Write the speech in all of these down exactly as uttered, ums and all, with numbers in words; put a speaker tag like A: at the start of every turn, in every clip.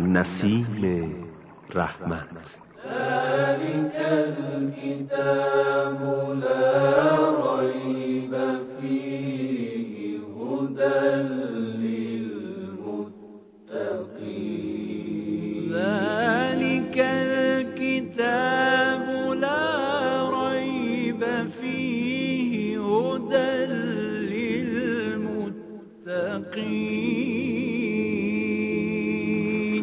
A: نسیم رحمت.
B: ذلك الكتاب لا ريب فيه هدى للمتقين.
C: ذلك الكتاب لا ريب فيه هدى للمتقين.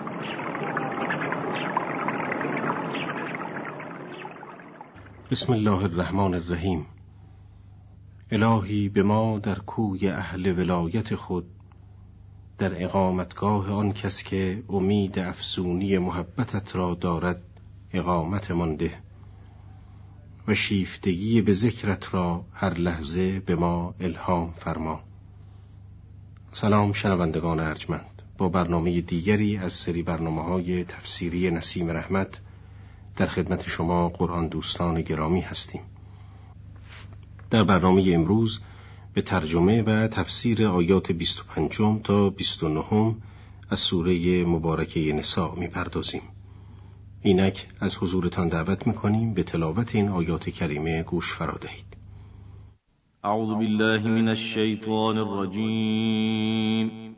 D: بسم الله الرحمن الرحیم. الهی به ما در کوی اهل ولایت خود، در اقامتگاه آن کس که امید افزونی محبتت را دارد اقامت مانده و شیفتگی به ذکرت را هر لحظه به ما الهام فرما. سلام شنوندگان ارجمند، با برنامه دیگری از سری برنامه‌های تفسیری نسیم رحمت در خدمت شما قرآن دوستان گرامی هستیم. در برنامه امروز به ترجمه و تفسیر آیات بیست و پنج تا بیست و نه از سوره مبارکه نساء می‌پردازیم. اینک از حضورتان دعوت می‌کنیم به تلاوت این آیات کریمه گوش فرا دهید.
E: اعوذ بالله من الشیطان الرجیم.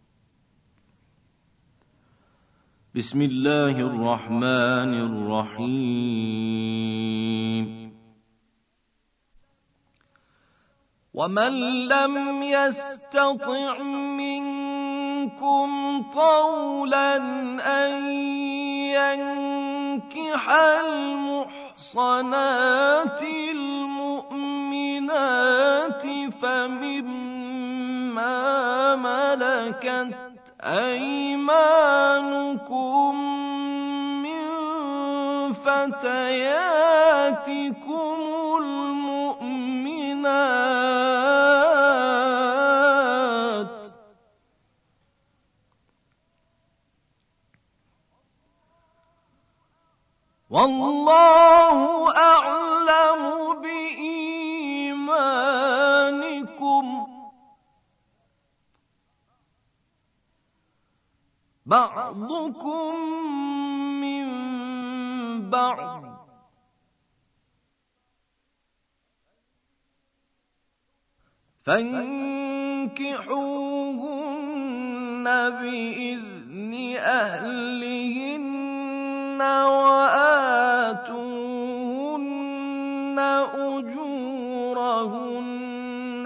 E: بسم الله الرحمن الرحیم.
C: ومن لم يستطع منكم طولا أن ينكح المحصنات المؤمنات فمما ملكت أيمانكم من فتياتكم المؤمنات والله أعلم بإيمانكم بعضكم من بعض فانكحوهن بإذن أهلهن وآتوهن أجورهن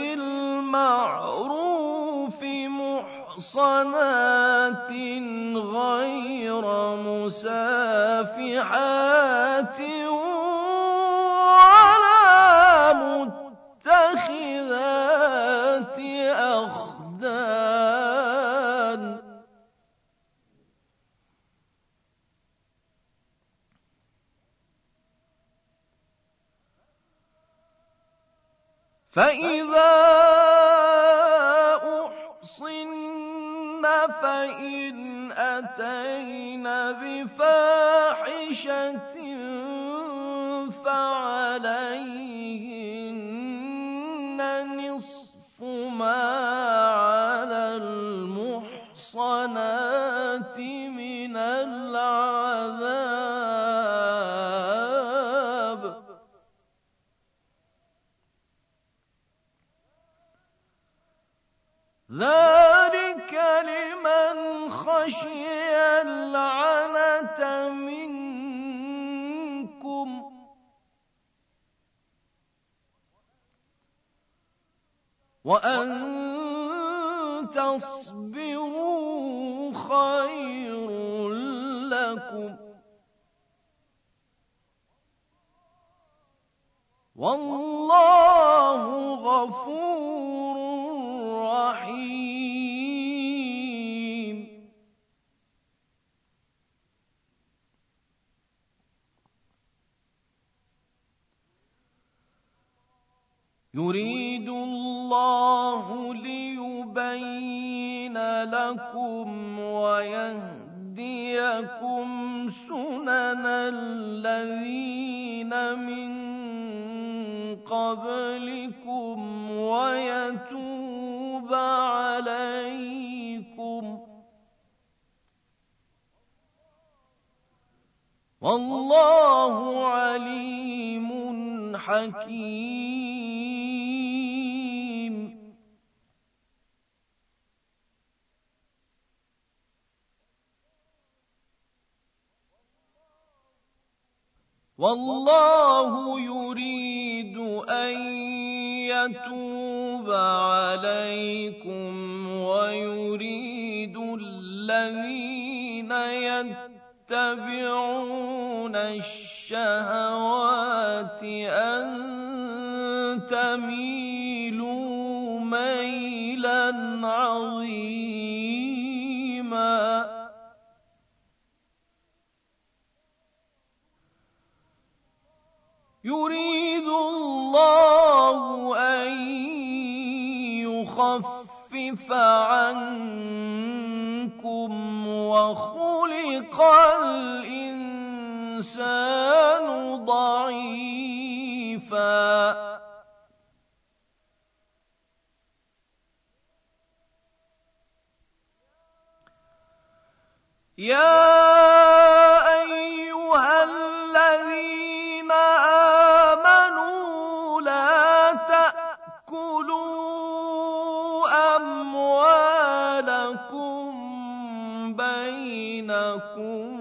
C: بالمعروف محصنات غير مسافحات ولا متخذات أخدان فإذا أحصن فإن أتين بفاحشة فعليهن نصف ما على المحصنات من العذاب ذلك لمن خشي العنة منكم وأن تصبروا خير لكم والله غفور رحيم. يريد الله ليبين لكم ويهديكم سنن الذين من قبلكم ويتوب عليكم والله علیم حکیم. والله يريد أن يتوب عليكم ويريد الذين يتبعون الشهوات أن تميلوا ميلا عظيما. يريد الله أن يخفف عنكم وخلق الإنسان ضعيفا. يا أيها الذين آمنوا لا تأكلوا أموالكم بينكم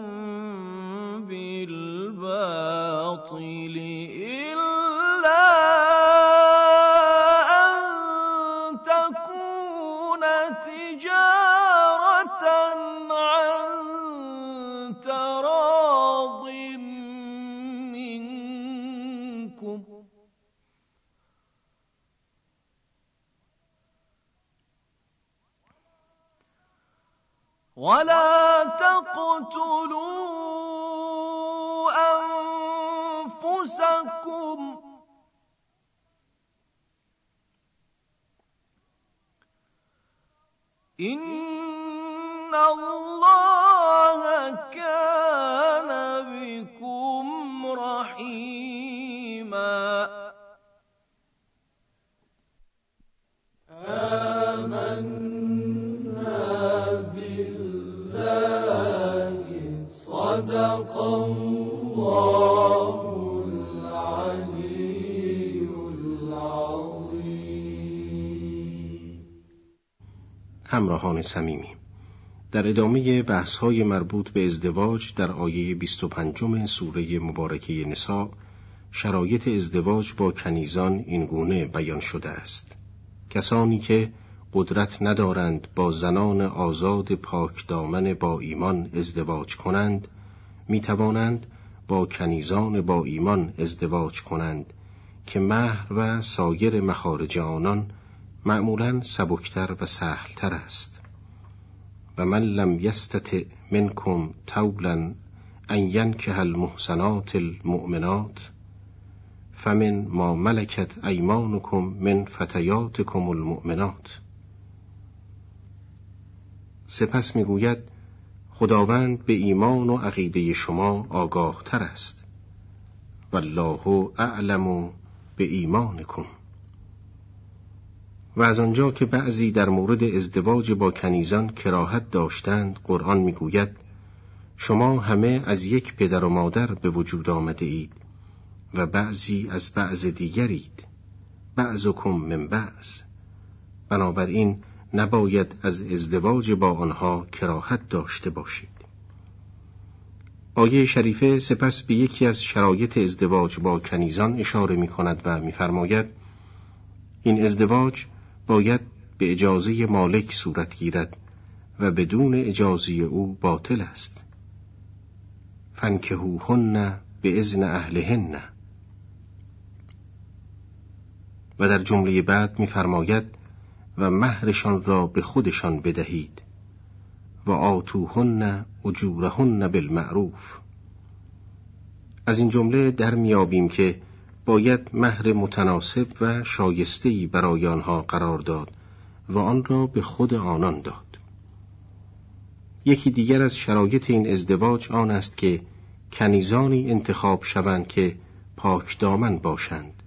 C: بالباطل إلا أن تكون تجارة عن تراض منكم. ولا تقتلوا أنفسكم إن الله كان بكم رحيما.
B: آمنا بالله صدق الله العلي العظيم.
D: همراهان صمیمی، در ادامه بحث‌های مربوط به ازدواج در آیه بیست و پنج سوره مبارکه نساء، شرایط ازدواج با کنیزان اینگونه بیان شده است: کسانی که قدرت ندارند با زنان آزاد پاک دامن با ایمان ازدواج کنند، می توانند با کنیزان با ایمان ازدواج کنند که مهر و سایر مخارج آنان معمولاً سبکتر و سهلتر است. و من لم یستطع منکم طولا ان ینکح المحصنات المؤمنات فمن ما ملکت ایمانکم من فتیاتکم المؤمنات. سپس میگوید خداوند به ایمان و عقیده شما آگاه تر است. والله اعلم به ایمانکم. و از آنجا که بعضی در مورد ازدواج با کنیزان کراهت داشتند، قرآن میگوید شما همه از یک پدر و مادر به وجود آمده اید و بعضی از بعض دیگرید، بعضکم من بعض. بنابراین نباید از ازدواج با آنها کراهت داشته باشید. آیه شریفه سپس به یکی از شرایط ازدواج با کنیزان اشاره می کند و می فرماید این ازدواج باید به اجازه مالک صورت گیرد و بدون اجازه او باطل است. فانکحوهن باذن اهلهن. و در جمله بعد می فرماید و مهرشان را به خودشان بدهید و آتوهن اجورهن بالمعروف. از این جمله در میابیم که باید مهر متناسب و شایسته‌ای برای آنها قرار داد و آن را به خود آنان داد. یکی دیگر از شرایط این ازدواج آن است که کنیزانی انتخاب شوند که پاک دامن باشند،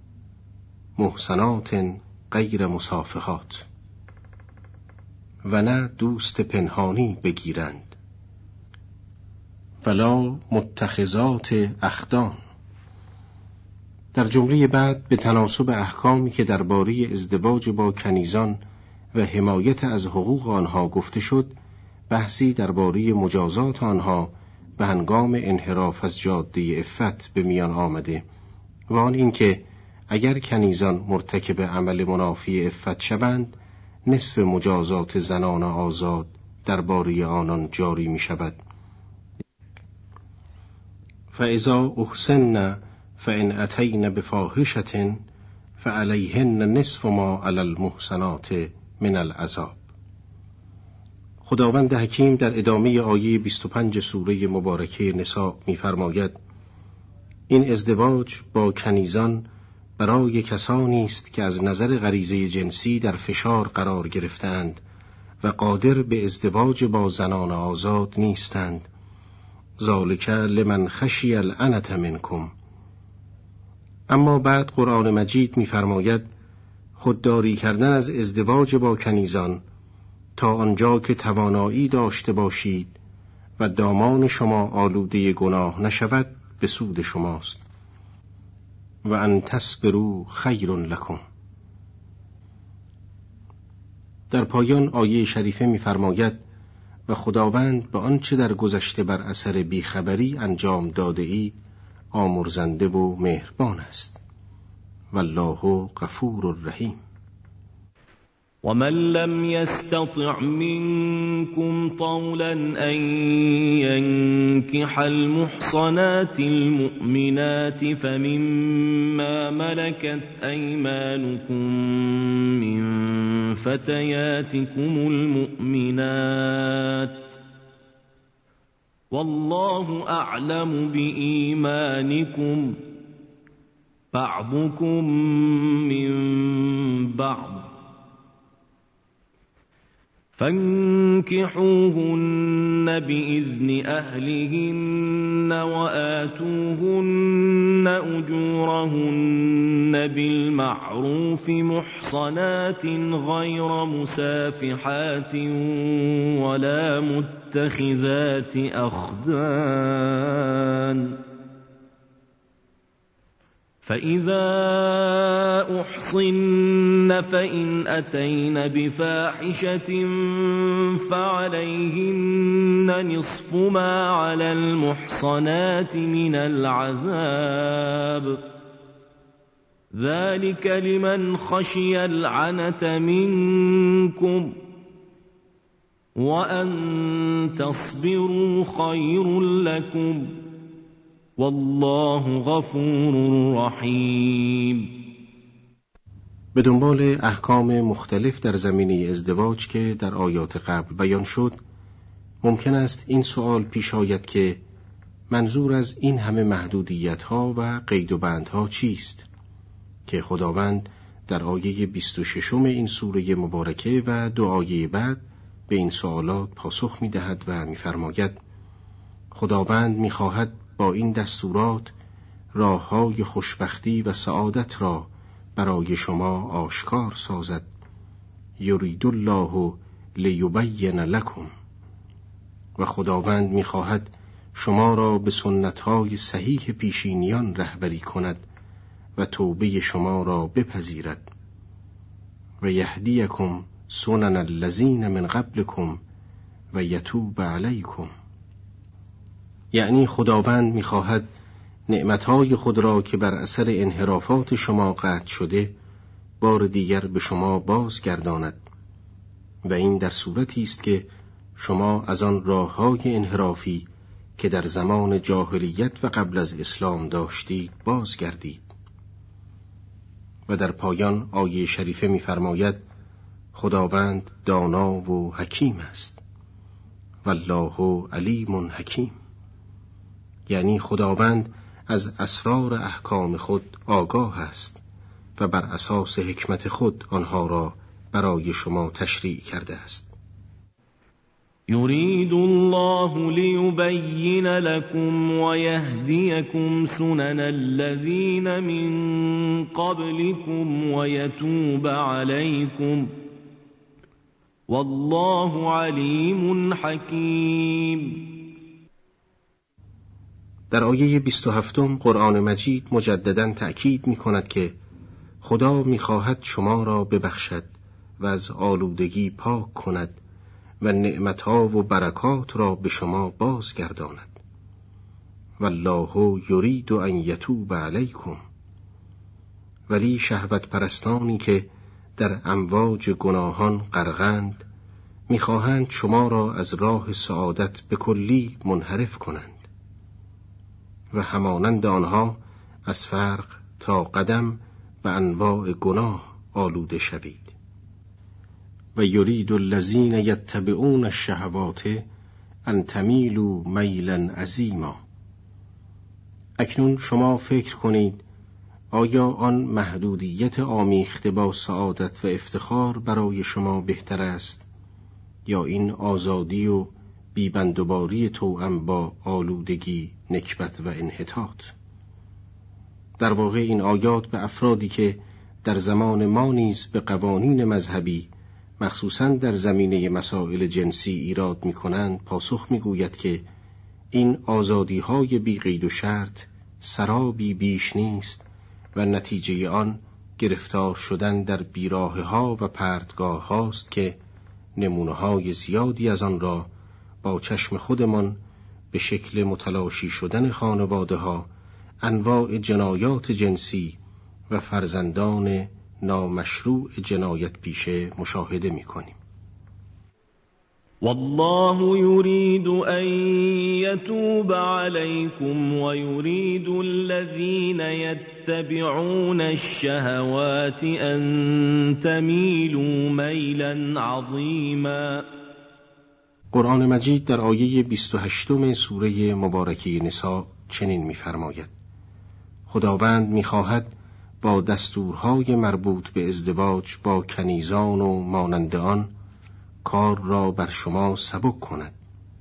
D: محصنات غیر مصافحات، و نه دوست پنهانی بگیرند. ولا متخذات اخدان. در جمله بعد به تناسب احکامی که درباره ازدواج با کنیزان و حمایت از حقوق آنها گفته شد، بحثی درباره مجازات آنها به هنگام انحراف از جاده عفت به میان آمده و آن اینکه اگر کنیزان مرتکب عمل منافی عفت شوند، نصف مجازات زنان آزاد درباره آنان جاری می شود. فاذا احسن فان اتین بفاحشة فعلیهن نصف ما علی المحصنات من العذاب. خداوند حکیم در ادامه آیه بیست و پنج سوره مبارکه نساء می‌فرماید: این ازدواج با کنیزان برای کسانی است که از نظر غریزه جنسی در فشار قرار گرفتند و قادر به ازدواج با زنان آزاد نیستند. ذالک لمن خشی العنت منکم. اما بعد قرآن مجید می‌فرماید خودداری کردن از ازدواج با کنیزان تا آنجا که توانایی داشته باشید و دامان شما آلوده گناه نشود به سود شماست. و ان تصبروا خیر لکم. در پایان آیه شریفه می‌فرماید و خداوند به آنچه در گذشته بر اثر بیخبری انجام داده اید آمرزنده و مهربان است. والله غفور رحیم.
E: ومن لم يستطع منكم طولا أن ينكح المحصنات المؤمنات فمما ملكت أيمانكم من فتياتكم المؤمنات والله أعلم بإيمانكم بعضكم من بعض فانكحوهن بإذن أهلهن وآتوهن أجورهن بالمعروف محصنات غير مسافحات ولا متخذات أخدان فإذا أحصن فإن أتين بفاحشة فعليهن نصف ما على المحصنات من العذاب ذلك لمن خشي العنة منكم وأن تصبروا خير لكم والله غفور رحیم.
D: به دنبال احکام مختلف در زمینه ازدواج که در آیات قبل بیان شد، ممکن است این سوال پیش آید که منظور از این همه محدودیت‌ها و قید و بندها چیست؟ که خداوند در آیه بیست و ششم این سوره مبارکه و دو آیه بعد به این سوالات پاسخ می‌دهد و می‌فرماید خداوند می‌خواهد با این دستورات راه‌های خوشبختی و سعادت را برای شما آشکار سازد. یرید الله لیبین لکم. و خداوند می‌خواهد شما را به سنت‌های صحیح پیشینیان رهبری کند و توبه شما را بپذیرد. و یهدیکم سنن الذین من قبلکم و یتوب علیکم. یعنی خداوند می‌خواهد نعمتهای خود را که بر اثر انحرافات شما قطع شده بار دیگر به شما بازگرداند و این در صورتی است که شما از آن راه‌های انحرافی که در زمان جاهلیت و قبل از اسلام داشتید بازگردید. و در پایان آیه شریفه می‌فرماید خداوند دانا و حکیم است. والله علیم حکیم. یعنی خداوند از اسرار احکام خود آگاه است و بر اساس حکمت خود آنها را برای شما تشریع کرده است.
E: یرید الله لیبین لکم و یهدیکم سنن الذین من قبلکم و یتوب علیکم والله علیم حکیم.
D: در آیه بیست و هفتم قرآن مجید مجدداً تأکید می کند که خدا می خواهد شما را ببخشد و از آلودگی پاک کند و نعمتها و برکات را به شما بازگرداند. والله یرید ان یتوب علیکم. ولی شهوت پرستانی که در امواج گناهان غرقند می‌خواهند شما را از راه سعادت به کلی منحرف کنند و همانند آنها از فرق تا قدم به انواع گناه آلوده شوید. و یرید الذین یتبعون الشهوات ان تمیلوا میلا عظیما. اکنون شما فکر کنید آیا آن محدودیت آمیخته با سعادت و افتخار برای شما بهتر است یا این آزادی و بیبندوباری توأم با آلودگی، نکبت و انحطاط؟ در واقع این آیات به افرادی که در زمان ما نیز به قوانین مذهبی مخصوصاً در زمینه مسائل جنسی ایراد می کنند پاسخ می گوید که این آزادی های بی قید و شرط سرابی بیش نیست و نتیجه آن گرفتار شدن در بیراه ها و پرتگاه هاست که نمونه های زیادی از آن را با چشم خودمان به شکل متلاشی شدن خانواده ها، انواع جنایات جنسی و فرزندان نامشروع جنایت پیشه مشاهده می کنیم.
E: والله يريد أن يتوب عليكم ويريد الذين يتبعون الشهوات أن تميلوا ميلا عظيما.
D: قرآن مجید در آیه بیست و هشتم سوره مبارکه نساء چنین می‌فرماید: خداوند می‌خواهد با دستورهای مربوط به ازدواج با کنیزان و مانند آن کار را بر شما سبک کند.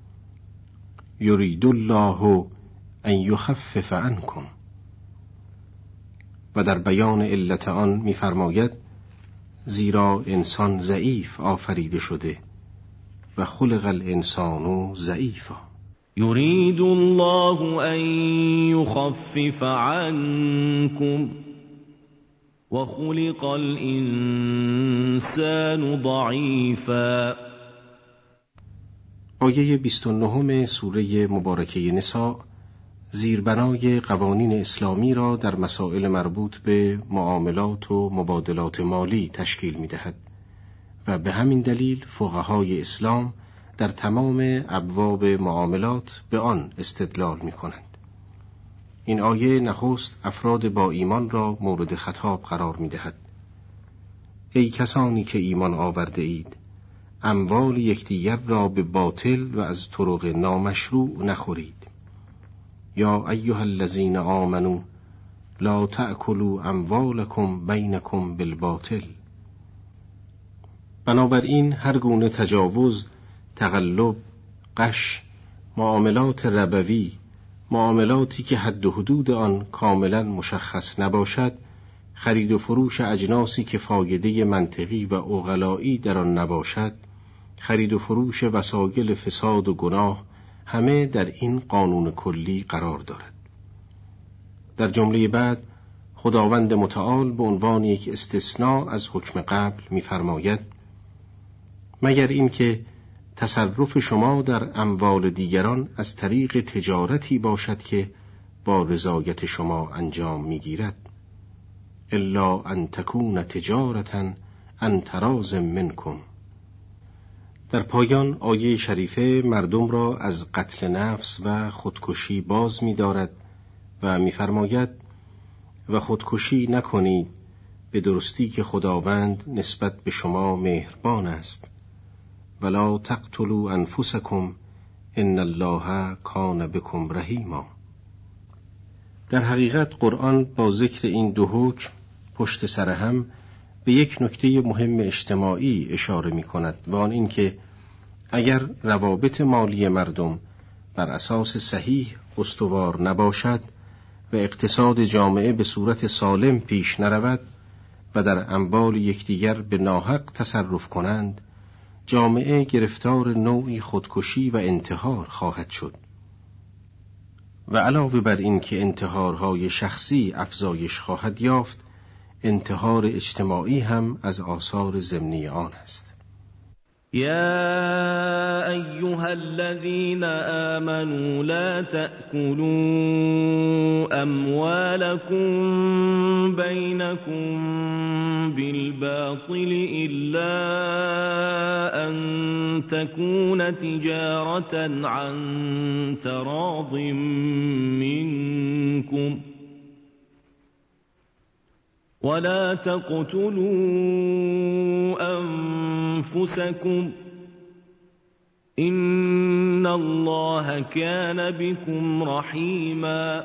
D: یرید الله ان یخفف عنکم. و در بیان علت آن می‌فرماید زیرا انسان ضعیف آفریده شده و خلق الانسان ضعیفا.
E: یرید الله ان یخفف عنکم و خلق الانسان ضعیفا.
D: آیه بیست و نه سوره مبارکه نساء زیربنای قوانین اسلامی را در مسائل مربوط به معاملات و مبادلات مالی تشکیل می‌دهد و به همین دلیل فقهای اسلام در تمام ابواب معاملات به آن استدلال می‌کنند. این آیه نخست افراد با ایمان را مورد خطاب قرار می‌دهد. ای کسانی که ایمان آورده اید، اموال یکدیگر را به باطل و از طرق نامشروع نخورید. یا ایها الذین آمنوا لا تأکلوا اموالکم بینکم بالباطل. بنابراین هر گونه تجاوز، تقلب، غش، معاملات ربوی، معاملاتی که حد و حدود آن کاملا مشخص نباشد، خرید و فروش اجناسی که فایده منطقی و عقلایی در آن نباشد، خرید و فروش وسایل فساد و گناه، همه در این قانون کلی قرار دارد. در جمله بعد خداوند متعال به عنوان یک استثناء از حکم قبل می‌فرماید: مگر اینکه تصرف شما در اموال دیگران از طریق تجارتی باشد که با رضایت شما انجام می‌گیرد، الا ان تکون تجارتا عن تراض منکم. در پایان آیه شریفه مردم را از قتل نفس و خودکشی باز می‌دارد و می‌فرماید: و خودکشی نکنید، به درستی که خداوند نسبت به شما مهربان است. ولا تقتلوا انفسکم ان الله کان بکم رحیما. در حقیقت قرآن با ذکر این دو حکم پشت سر هم به یک نکته مهم اجتماعی اشاره می کند و آن این که اگر روابط مالی مردم بر اساس صحیح استوار نباشد و اقتصاد جامعه به صورت سالم پیش نرود و در اموال یکدیگر به ناحق تصرف کنند، جامعه گرفتار نوعی خودکشی و انتحار خواهد شد و علاوه بر این که انتحارهای شخصی افزایش خواهد یافت، انتحار اجتماعی هم از آثار ضمنی آن است.
E: يا أيها الذين آمنوا لا تأكلوا أموالكم بينكم بالباطل إلا أن تكون تجارة عن تراض منكم ولا تقتلوا أنفسكم إن الله كان بكم رحيما.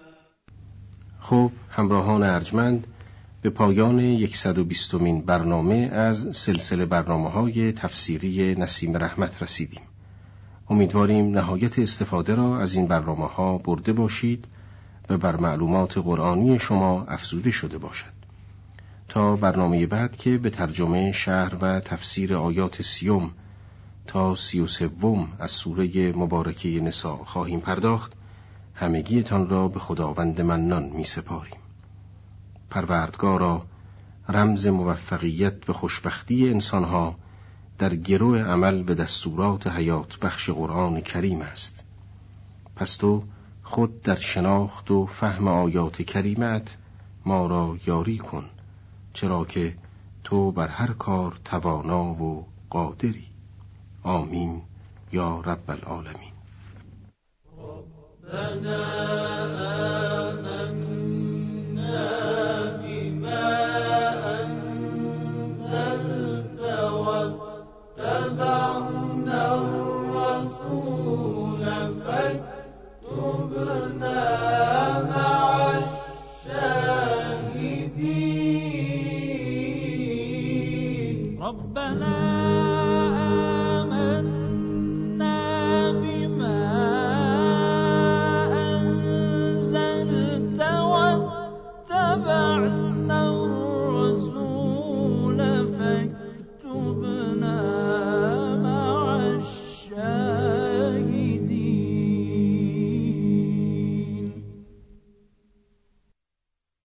D: خب همراهان ارجمند، به پایان صد و بیستمین برنامه از سلسله برنامه‌های تفسیری نسیم رحمت رسیدیم. امیدواریم نهایت استفاده را از این برنامه‌ها برده باشید و بر معلومات قرآنی شما افزوده شده باشد. تا برنامه بعد که به ترجمه شرح و تفسیر آیات سیوم تا سی و سوم از سوره مبارکه نساء خواهیم پرداخت، همگیتان را به خداوند منان می سپاریم. پروردگارا، رمز موفقیت و خوشبختی انسانها در گرو عمل به دستورات حیات بخش قرآن کریم است. پس تو خود در شناخت و فهم آیات کریمت ما را یاری کن، چرا که تو بر هر کار توانا و قادری. آمین یا رب العالمین.
B: ربنا